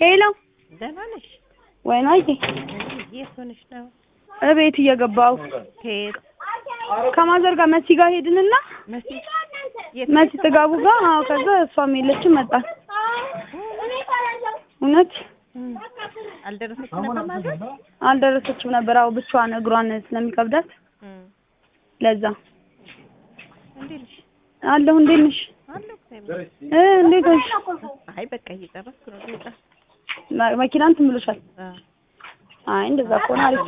ሄሎ ደህና ነሽ? ወይናዬ የት ሆነሽ ነው? እቤት እየገባሁ ከየት? ከማዘር ጋር መሲ ጋር ሄድንና መሲ ጥጋቡ ጋር ከዛ እሷም የለችም መጣን። እውነት አልደረሰችም ነበር። አዎ ብቻዋን እግሯን ስለሚከብዳት ለዛ እንዴት ነሽ? አለሁ። እንዴት ነሽ? እንዴት ነሽ? አይ በቃ እየጨረስኩ ነው። ልውጣ። መኪና እንትን ብሎሻል? አይ እንደዛ ከሆነ አሪፍ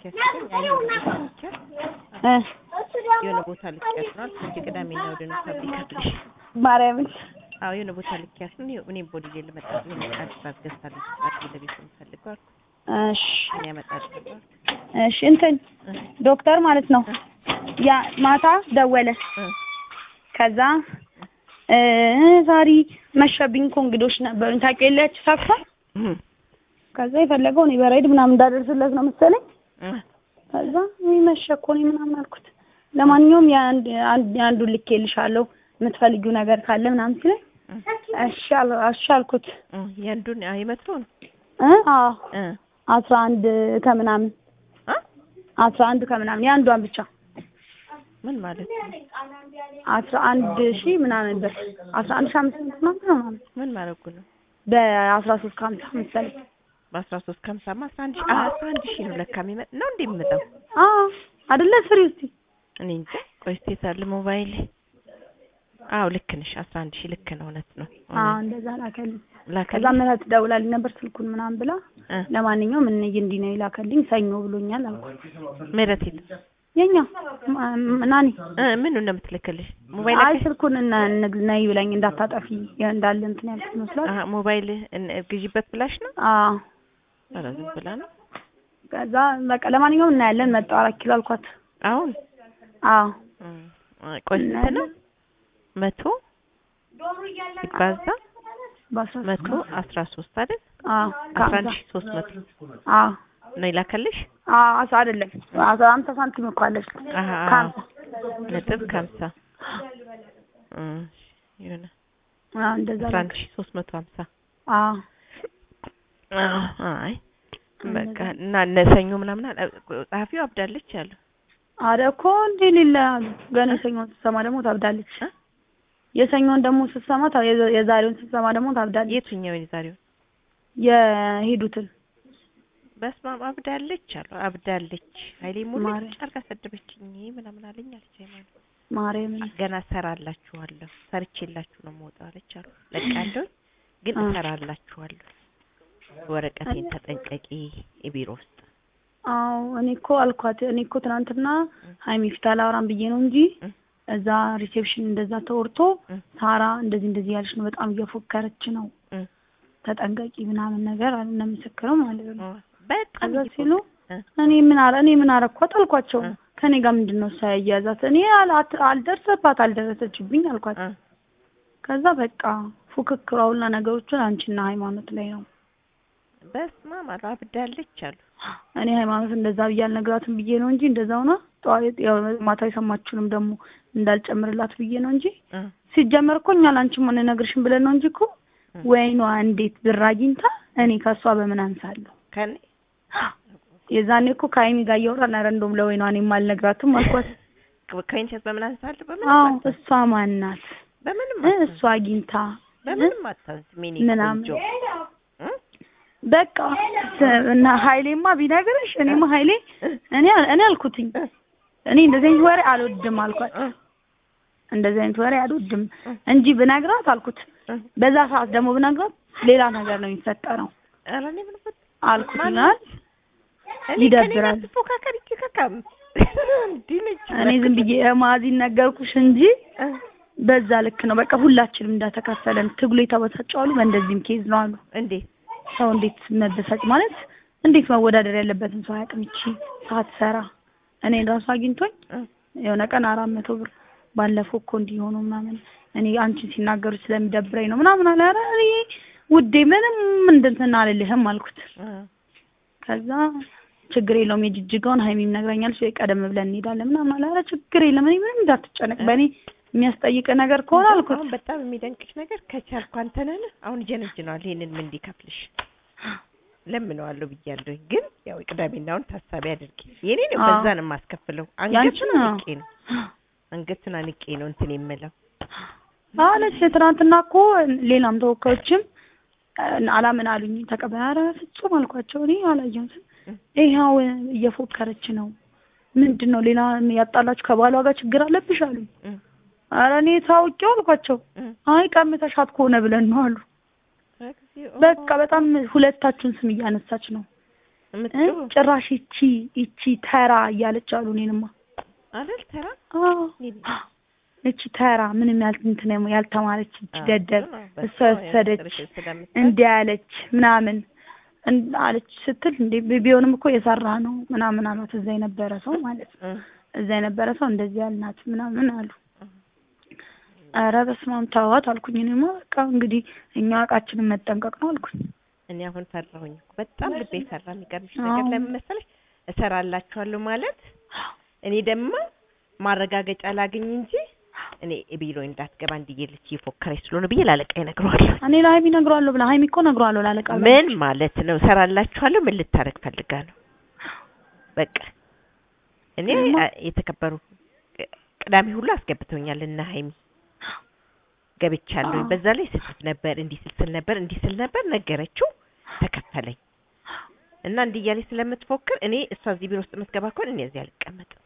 የሆነ ቦታ ልትቀጥራል እንጂ ቅዳሜና እሑድ ነው ታብይካለሽ። ማርያምን አዎ የሆነ ቦታ ልትያስ ነው። እኔ ቦዲ ልመጣ ነው ታስገዝታለሽ ለቤት የምፈልገው አልኩ። እሺ እኔ አመጣለሁ። እሺ እንትን ዶክተር ማለት ነው ያ ማታ ደወለ። ከዛ ዛሬ መሸብኝ እኮ እንግዶች ነበሩኝ ታውቂያለሽ ሳክሳ ከዛ የፈለገው እኔ በራይድ ምናምን እንዳደርስለት ነው መሰለኝ። ከዛ መሸ እኮ እኔ ምናምን አልኩት። ለማንኛውም አንዱ ልኬልሻለሁ የምትፈልጊው ነገር ካለ ምናምን ሲለኝ እሺ አልኩት። ያንዱን አይመጥሩ ነው 11 ከምናምን 11 ከምናምን ያንዷን ብቻ ምን ማለት ነው? 11,000 ምናምን ነበር 11,500 ምናምን ምን ማለት ነው? በ13.50 መሰለኝ በ13.50 11,000 ነው ለካ የሚመጣ ነው እንዴ የሚመጣው? አይደለ ፍሪ እስቲ እኔ እንጃ። ቆይ እስቲ ታለ ሞባይል ልክ ነሽ 11,000 ልክ ነው እውነት ነው። እንደዛ ላከልኝ። ከዛ ምህረት ደውላልኝ ነበር ስልኩን ምናምን ብላ ለማንኛውም እንዲህ ነው ይላከልኝ ሰኞ ብሎኛል አልኩት። ምህረት የኛ ናኒ ምን ነው የምትልክልሽ? ሞባይል አይ ስልኩን ነይ ብላኝ እንዳታጠፊ እንዳለ እንትን ያልኩት መስሏት። ሞባይል ግዢበት ብላሽ ነው? አራዝም ብላ ነው። ከዛ በቃ ለማንኛውም እናያለን መጣ 4 ኪሎ አልኳት። አሁን ቆይ ነው 100 ሲባዛ በ13 አይደል? 11,300 ነው ይላከልሽ? አይደለም 50 ሳንቲም እኮ አለሽ። ነጥብ 50 ይሆነ እንደዛ 11,350 አይ በቃ እና ነሰኞ ምናምን ጸሐፊው አብዳለች አለ። አረ እኮ እንዴ ሌላ ገና ሰኞ ስትሰማ ደግሞ ታብዳለች። የሰኞን ደግሞ ስትሰማ የዛሬውን ስትሰማ ደግሞ ታብዳለች። የትኛው የዛሬውን? የሄዱትን በስመ አብ አብዳለች አሉ። አብዳለች ኃይሌ ሙሉ ጫርጋ ሰደበችኝ ምናምን አለኝ አለች። ማርያም ገና ሰራላችኋለሁ ሰርቼላችሁ ነው የምወጣው አለች አሉ። ለቃለሁ ግን ሰራላችኋለሁ ወረቀቴን ተጠንቀቂ ቢሮ ውስጥ። እኔ እኮ አልኳት። እኔ እኮ ትናንትና ሃይሚ ፊት አላወራም ብዬ ነው እንጂ እዛ ሪሴፕሽን እንደዛ ተወርቶ ሳራ እንደዚህ ያለች ነው በጣም እየፎከረች ነው ተጠንቀቂ ምናምን ነገር አለ ምስክረው ማለት ነው። በጣም ሲሉ እኔ ምን አረኳት አልኳቸው። ከኔ ጋር ምንድነው ሳያያዛት እኔ አልደረሰችብኝ አልኳት። ከዛ በቃ ፉክክሯውና ነገሮችን አንቺና ሃይማኖት ላይ ነው። በስማ አብዳለች አሉ። እኔ ሃይማኖት እንደዛ ብያል ነግራትም ብዬ ነው እንጂ እንደዛው ነው ማታ የሰማችሁንም ደግሞ እንዳልጨምርላት ብዬ ነው እንጂ ሲጀመር እኮ እኛ ላንቺ ምን ነግርሽም ብለን ነው እንጂ እኮ ወይኗ እንዴት ብር አግኝታ እኔ ከሷ በምን አንሳለሁ? ከኔ የዛኔ እኮ ከሃይሚ ጋር እያወራን ኧረ እንደውም ለወይኗ እኔ ማልነግራትም አልኳት። ከእንቸት በምን አንሳለሁ? በምን እሷ ማናት? በምንም እሷ አግኝታ በምንም አታንስ ምናምን በቃ እና ሃይሌማ ቢነግርሽ እኔማ ሃይሌ እኔ አልኩትኝ እኔ እንደዚህ አይነት ወሬ አልወድም አልኳት። እንደዚህ አይነት ወሬ አልወድም እንጂ ብነግራት አልኩት በዛ ሰዓት ደግሞ ብነግራት ሌላ ነገር ነው የሚፈጠረው አልኩት። ይደብራል። እኔ ዝም ብዬ ማዚን ነገርኩሽ እንጂ በዛ ልክ ነው በቃ ሁላችንም እንዳተካፈለን ትግሉ የተበሳጨዋሉ በእንደዚህም ኬዝ ነው አሉ። እንዴ ሰው እንዴት መበሳጭ ማለት እንዴት መወዳደር ያለበትን ሰው አያውቅም። እቺ ሳትሰራ እኔ ራሱ አግኝቶኝ የሆነ ቀን 400 ብር ባለፈው እኮ እንዲሆኑ ምናምን እኔ አንቺ ሲናገሩ ስለሚደብረኝ ነው ምናምን አለ። ኧረ ውዴ ምንም እንትን አልልህም አልኩት። ከዛ ችግር የለውም የጅጅጋውን ሃይሚም ነግራኛለች ቀደም ብለን እንሄዳለን ምናምን አለ። ኧረ ችግር የለም እኔ ምንም እንዳትጨነቅ በእኔ የሚያስጠይቅ ነገር ከሆነ አልኩት። በጣም የሚደንቅሽ ነገር ከቻልኩ አንተ ነህ አሁን ጀነጅናል ይሄንን ምን እንዲከፍልሽ ለምነዋለሁ ብያለሁ ግን ያው ቅዳሜናውን ታሳቢ አድርጊ የኔ ነው በዛ ነው የማስከፍለው አንገቱን አንቄ ነው እንትን የምለው አለች ትናንትና እኮ ሌላም ተወካዮችም አላምን አሉኝ ተቀበረ ፍጹም አልኳቸው እኔ አላየሁትም ይሄው እየፎከረች ነው ምንድነው ሌላ ያጣላችሁ ከባሏ ጋር ችግር አለብሽ አሉኝ ኧረ እኔ ታውቂው አልኳቸው አይ ቀምተሻት ከሆነ ብለን ነው አሉ በቃ በጣም ሁለታችሁን ስም እያነሳች ነው ጭራሽ እቺ ተራ እያለች አሉ እኔንማ አይደል ተራ እቺ ተራ ምንም ያልተማረች እቺ ደደብ እሰሰደች እንዲያለች ምናምን አለች ስትል እንዴ ቢሆንም እኮ የሰራ ነው ምናምን አሏት እዛ የነበረ ሰው ማለት ነው እዛ የነበረ ሰው እንደዚህ ያልናት ምናምን አሉ ኧረ በስመ አብ ተዋት አልኩኝ እኔማ በቃ እንግዲህ እኛ አቃችንን መጠንቀቅ ነው አልኩኝ እኔ አሁን ፈራሁኝ በጣም ልቤ ፈራ የሚቀርብሽ ነገር ለምን መሰለሽ እሰራላችኋለሁ ማለት እኔ ደግሞ ማረጋገጫ ላግኝ እንጂ እኔ ቢሮ እንዳትገባ እንዲየልች ይፎከረች ስለሆነ ብዬ ላለቃይ ነግሯለሁ እኔ ለሃይሚ ነግሯለሁ ብላ ሃይሚ እኮ ነግሯለሁ ላለቃ ምን ማለት ነው እሰራላችኋለሁ ምን ልታረግ ፈልጋለሁ በቃ እኔ የተከበሩ ቅዳሜ ሁሉ አስገብተውኛል እና ሃይሚ ገብቻለሁ በዛ ላይ ስልክ ነበር እንዲህ ስል ነበር ነገረችው ተከፈለኝ እና እንዲያለኝ ስለምትፎክር እኔ እሷ እዚህ ቢሮ ውስጥ መስገባ ከሆነ እኔ እዚህ አልቀመጥም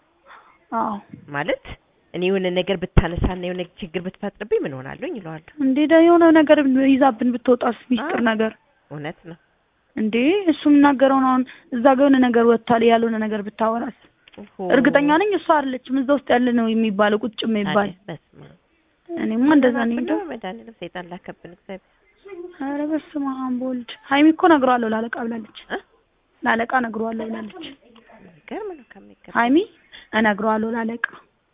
ማለት እኔ የሆነ ነገር ብታነሳና የሆነ ችግር ብትፈጥርብኝ ምን ሆናለሁኝ ይላል እንዴ የሆነ ነገር ይዛብን ብትወጣስ ሚስጥር ነገር እውነት ነው እንዴ እሱም ናገረው ነው እዛ ጋር የሆነ ነገር ወጣለ ያልሆነ ነገር ብታወራስ እርግጠኛ ነኝ እሷ አይደለችም እዛ ውስጥ ያለ ነው የሚባለው ቁጭም ይባል እኔማ እንደዛ ነኝ እንደው መዳንንም ሰይጣን ላከብን እግዚአብሔር ኧረ በስመ አብ ወልድ ሃይሚ እኮ ነግሯለሁ ላለቃ ብላለች ላለቃ ነግሯለሁ ብላለች ገርም ነው ከመከረ ሃይሚ እነግሯለሁ ላለቃ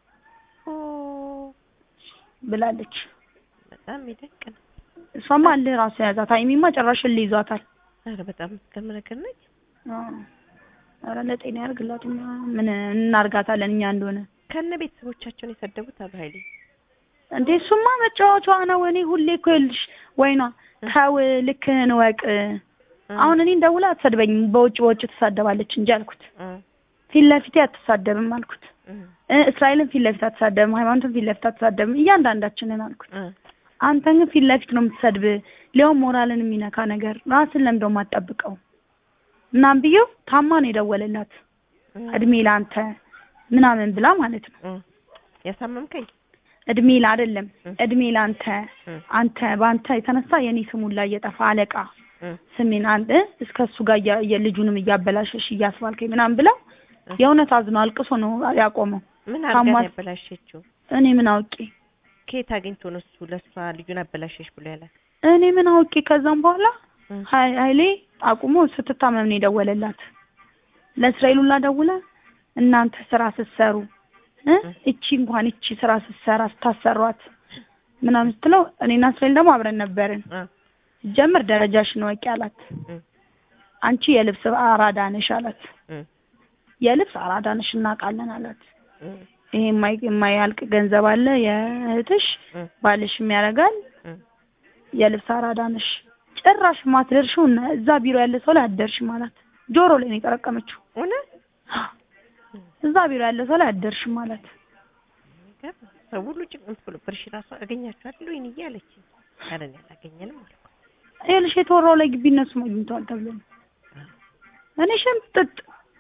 ብላለች በጣም ይደቅን እሷማ አለ ራሱ ያዛት ሃይሚማ ጭራሽ ይዟታል ኧረ በጣም ከመነገር ነኝ ኧረ ለጤና ያርግላት ምን እናርጋታለን እኛ እንደሆነ ከነ ቤተሰቦቻቸውን የሰደቡት አባይሊ እንዴ እሱማ መጫወቻዋ ነው እኔ ሁሌ እኮ ይልሽ ወይኗ ታው ልክህን ወቅ አሁን እኔ እንደውላ አትሰድበኝም በውጭ ተሳደባለች እንጂ አልኩት ፊት ለፊት አትሳደብም አልኩት እስራኤልን ፊት ለፊት አትሳደብም ሃይማኖትን ፊት ለፊት አትሳደብም እያንዳንዳችንን አልኩት አንተን ግን ፊት ለፊት ነው የምትሰድብ ሌው ሞራልን የሚነካ ነገር ራስን ለምደው ማጣብቀው እናም ቢዩ ታማ ነው የደወለላት እድሜ ላንተ ምናምን ብላ ማለት ነው ያሳመምከኝ እድሜ አይደለም እድሜ ላንተ አንተ ባንተ የተነሳ የኔ ስሙን ላይ የጠፋ አለቃ ስሜን አንተ እስከሱ ጋር የልጁንም እያበላሸሽ እያስባልከኝ ምናምን ብላ የእውነት አዝኖ አልቅሶ ነው ያቆመው ምን አርጋ ያበላሸችው እኔ ምን አውቄ ከየት አግኝቶ ነው እሱ ለሷ ልጁን አበላሸሽ ብሎ ያላት እኔ ምን አውቄ ከዛም በኋላ ሃይሌ አቁሞ ስትታመም ነው የደወለላት ለእስራኤሉላ ደውላ እናንተ ስራ ስትሰሩ እቺ እንኳን እቺ ስራ ስትሰራ ስታሰሯት ምናምን ስትለው እኔና እስራኤል ደግሞ አብረን ነበርን ጀምር ደረጃሽን ወቂ አላት አንቺ የልብስ አራዳ ነሽ አላት የልብስ አራዳ ነሽ እናቃለን አላት ይሄ የማያልቅ ገንዘብ አለ የእህትሽ ባልሽ የሚያረጋል የልብስ አራዳ ነሽ ጭራሽ ማትደርሽው እዛ ቢሮ ያለ ሰው ላይ አደርሽ ማለት ጆሮ ላይ ነው የጠረቀመችው እውነት እዛ ቢሮ ያለ ሰው ላይ አደርሽ ማለት ሰው ሁሉ ጭንቅንት ብሎ ብርሽ ራሱ አገኛችሁ አይደል ወይ እያለች አረን ያላገኘንም አልኩ አይልሽ የተወራው ላይ ግቢ እነሱ ማግኝተዋል ተብሎ እኔ ሸምጥጥ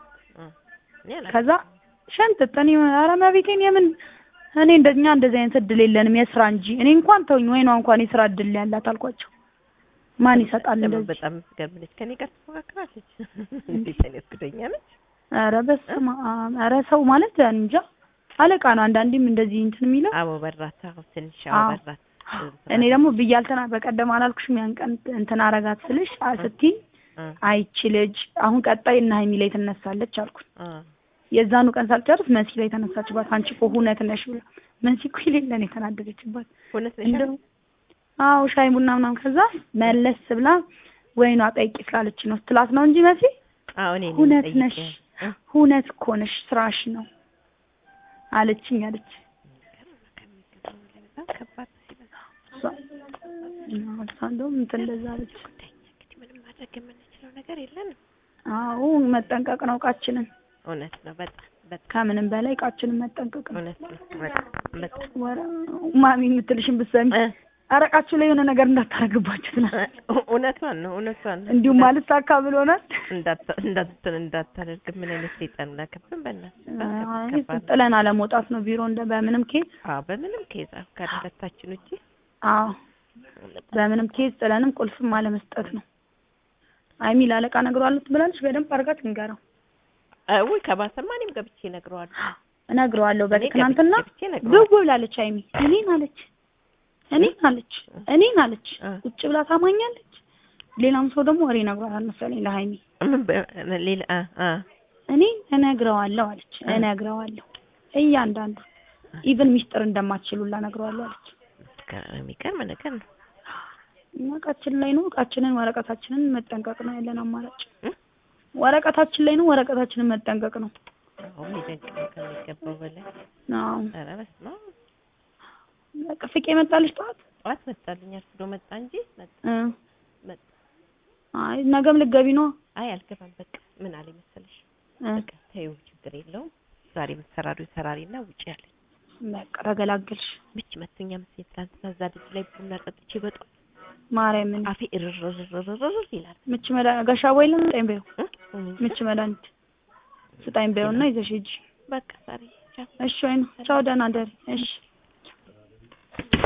ከዛ ሸምጥጥ እኔ ኧረ መቤቴን የምን እኔ እንደዚህ አይነት እድል የለንም የስራ እንጂ እኔ እንኳን ተውኝ ወይኗ እንኳን የስራ እድል ያላት አልኳቸው ማን ይሰጣል እንደዚህ በጣም ገብለች ከኔ ጋር ተፈካክራለች እንዴት አይነት ግደኛ ነች ኧረ በስመ አብ ኧረ ሰው ማለት እንጃ አለቃ ነው አንዳንዴም እንደዚህ እንትን የሚለው አዎ በራት አዎ ትንሽ አዎ በራት እኔ ደግሞ ብያልተና በቀደም አላልኩሽም ያን ቀን እንትን አረጋት ስልሽ አስቲ አይቺ ልጅ አሁን ቀጣይ እና ሃይሚ ላይ ተነሳለች አልኩት የዛኑ ቀን ሳልጨርስ መሲ ላይ ተነሳችባት አንቺ እኮ ሁነት ነሽ ብላ መሲ እኮ ይለኝ ተናደደችባት ሁነት ነሽ አዎ ሻይ ቡና ምናምን ከዛ መለስ ብላ ወይኗ ጠይቂ ስላለች ነው ትላት ነው እንጂ መሲ አዎ እኔ ሁነት ነሽ ሁነት እኮ ነሽ ስራሽ ነው አለችኝ አለች ከባድ እንደውም እንትን እንደዛ አለች እንግዲህ ምንም ማድረግ የምንችለው ነገር የለንም። አዎ መጠንቀቅ ነው እቃችንን። እውነት ነው በጣም ከምንም በላይ እቃችንን መጠንቀቅ ነው። እውነት ነው በጣም ማሚ የምትልሽን ብትሰሚ አረቃችሁ ላይ የሆነ ነገር እንዳታረግባችሁ ትላለች። እውነቷን ነው። እንዲሁ ማልሳካ ብሎናል። እንዳታደርግ ምን አይነት ሰይጣን ላከብን በእናትህ ጥለን አለመውጣት ነው ቢሮ እንደ በምንም ኬዝ። በምንም ኬዝ ከሁለታችን ውጪ በምንም ኬዝ ጥለንም ቁልፍም አለመስጠት ነው። አይሚ ላለቃ ነግሯለች ብላለች። በደንብ አርጋት እንገራው። ወይ ከባሰማ እኔም ገብቼ እነግረዋለሁ። በትናንትና ብው ብላለች አይሚ። እኔን አለች ቁጭ ብላ ታማኛለች። ሌላም ሰው ደግሞ ወሬ ነግሯታል መሰለኝ ለሃይሚ። ሌላ እኔ እነግረዋለሁ አለች። እያንዳንዱ ኢቭን ሚስጥር እንደማትችሉላ እነግረዋለሁ አለች። የሚገርም ነገር ነው። እቃችን ላይ ነው። እቃችንን ወረቀታችንን መጠንቀቅ ነው ያለን አማራጭ። ወረቀታችን ላይ ነው። ወረቀታችንን መጠንቀቅ ነው። ይደንቅ ከሚገባው በላይ ኧረ በስመ አብ። በቃ ፍቄ መጣልሽ ጠዋት መጣልኝ። አርፍዶ መጣ እንጂ መጣ። አይ ነገም ልትገቢ ነው? አይ አልገባም። በቃ ምን አለኝ መሰለሽ በቃ ተይው ችግር የለውም ዛሬ ሰራሪና ውጪ ያለኝ። በቃ ተገላገልሽ። ብቻ መተኛ መስዬ ትናንትና እዛ ልጅ ላይ ቡና ጠጥቼ በጧት ማርያምን አፌ እርርርርር ይላል። ምች መድኃኒት ጋሻ ወይለም ስጠኝ በይው። ምች መድኃኒት ስጠኝ በይውና ይዘሽ ሂጂ። በቃ ዛሬ ቻው። እሺ ወይ ነው። ቻው ደህና ደሪ። እሺ